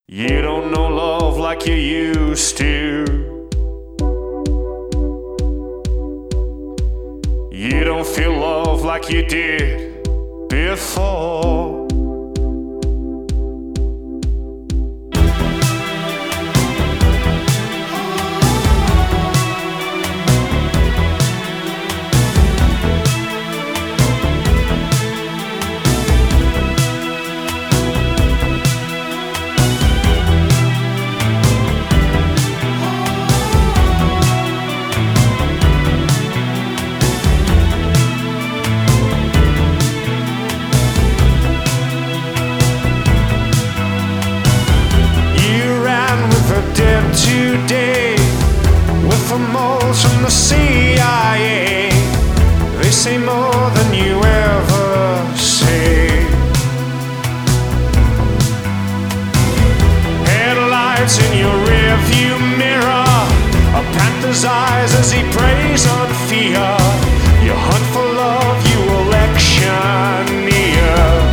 You don't know love like you used to. You don't feel love like you did before. Today, with the moles from the CIA, they say more than you ever say. Headlights in your rearview mirror, a panther's eyes as he preys on fear. You hunt for love, you electioneer.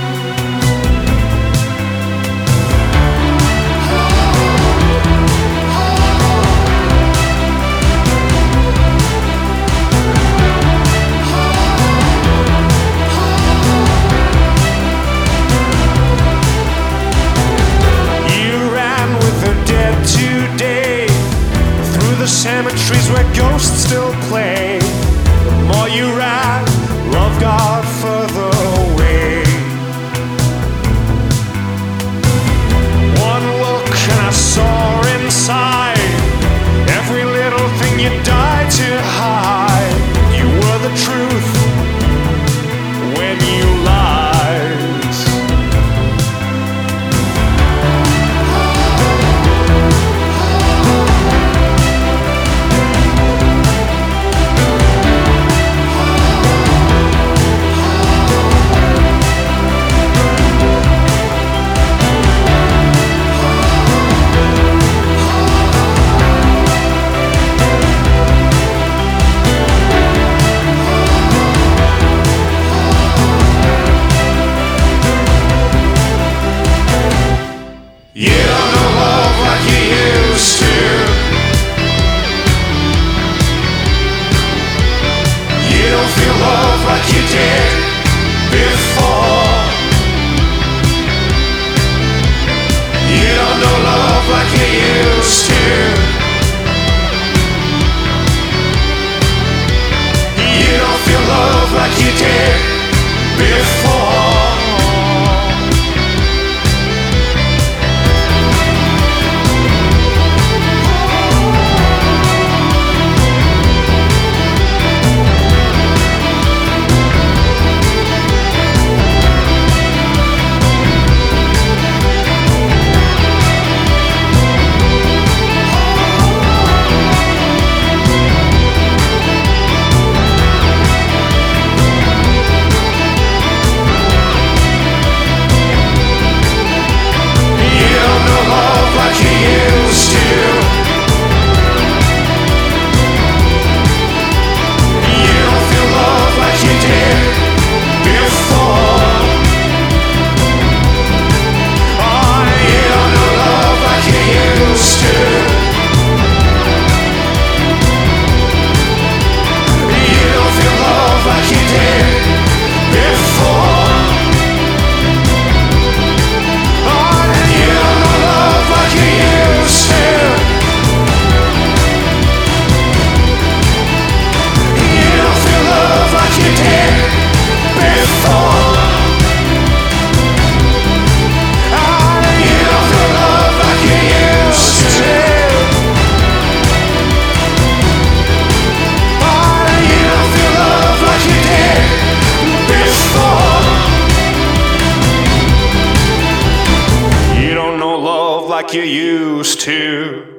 Cemeteries where ghosts still play. The more you ran, love got further away. One look and I saw inside every little thing you died to hide. You were the truth when you lied. Like you did before. You don't know love like you used to. You don't feel love like you did before. Like you used to.